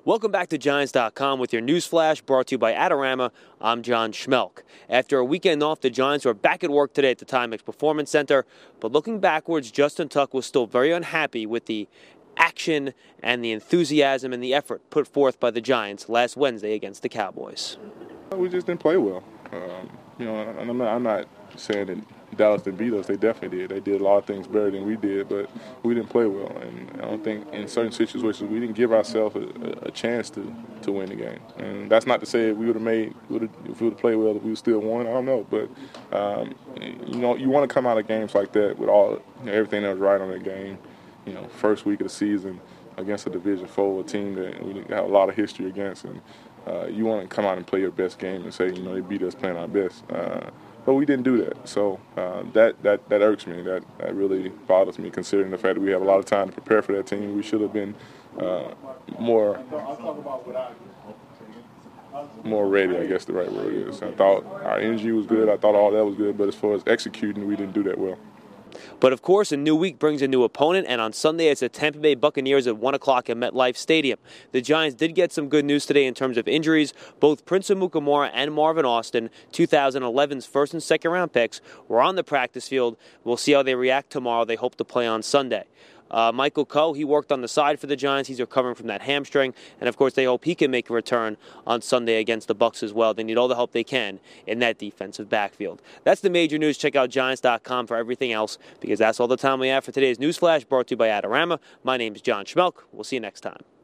Welcome back to Giants.com with your news flash brought to you by Adorama. I'm John Schmelk. After a weekend off, the Giants were back at work today at the Timex Performance Center. But looking backwards, Justin Tuck was still very unhappy with the action and the enthusiasm and the effort put forth by the Giants last Wednesday against the Cowboys. We just didn't play well. And I'm not saying that Dallas didn't beat us. They definitely did. They did a lot of things better than we did, but we didn't play well. And I don't think in certain situations we didn't give ourselves a chance to win the game. And that's not to say if we would have played well, if we would still won. I don't know, but you want to come out of games like that with everything that was right on the game. First week of the season against a Division IV team that we got a lot of history against, and you want to come out and play your best game and say, they beat us playing our best. But we didn't do that, so that irks me. That really bothers me, considering the fact that we have a lot of time to prepare for that team. We should have been more ready, I guess the right word is. I thought our energy was good. I thought all that was good, but as far as executing, we didn't do that well. But, of course, a new week brings a new opponent, and on Sunday it's the Tampa Bay Buccaneers at 1 o'clock at MetLife Stadium. The Giants did get some good news today in terms of injuries. Both Prince Amukamara and Marvin Austin, 2011's first and second round picks, were on the practice field. We'll see how they react tomorrow. They hope to play on Sunday. Michael Coe, he worked on the side for the Giants. He's recovering from that hamstring. And, of course, they hope he can make a return on Sunday against the Bucs as well. They need all the help they can in that defensive backfield. That's the major news. Check out Giants.com for everything else, because that's all the time we have for today's News Flash brought to you by Adorama. My name is John Schmelk. We'll see you next time.